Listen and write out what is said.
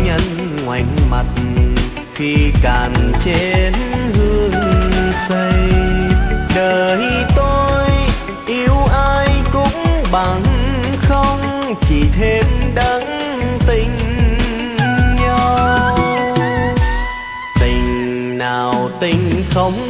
nhân ngoảnh mặt khi cạn chén hương say. Đời tôi yêu ai cũng bằng không, chỉ thêm đắng tình nhau. Tình nào tình không